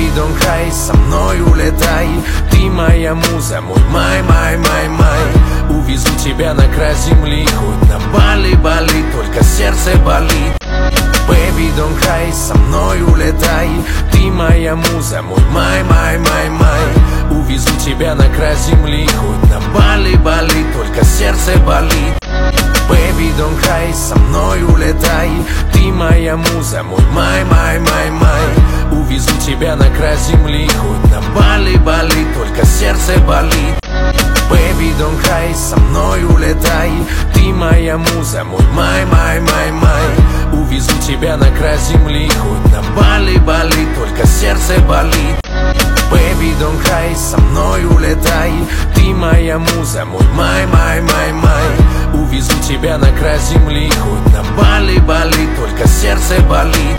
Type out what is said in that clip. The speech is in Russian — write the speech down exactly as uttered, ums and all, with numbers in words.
Baby, don't cry, со мной улетай. Ты моя муза, мой май, май, май, май. Увезу тебя на край земли, хоть на Бали, Бали, только сердце болит. Baby, don't cry, со мной улетай. Ты моя муза, мой май, май, май, май. Увезу тебя на край земли, хоть на Бали, Бали, только сердце болит. Baby, don't cry, со мной улетай. Ты моя муза, мой май, май, май, май. Увезу тебя на край земли, хоть на Бали, Бали, только сердце болит. Baby, don't cry, со мной улетай. Ты моя муза, мой май, май, май, май. Увезу тебя на край земли, хоть на Бали, Бали, только сердце болит. Baby, don't cry, со мной улетай. Ты моя муза, мой май, май, май, май. Увезу тебя на край земли, хоть на Бали, Бали, только сердце болит.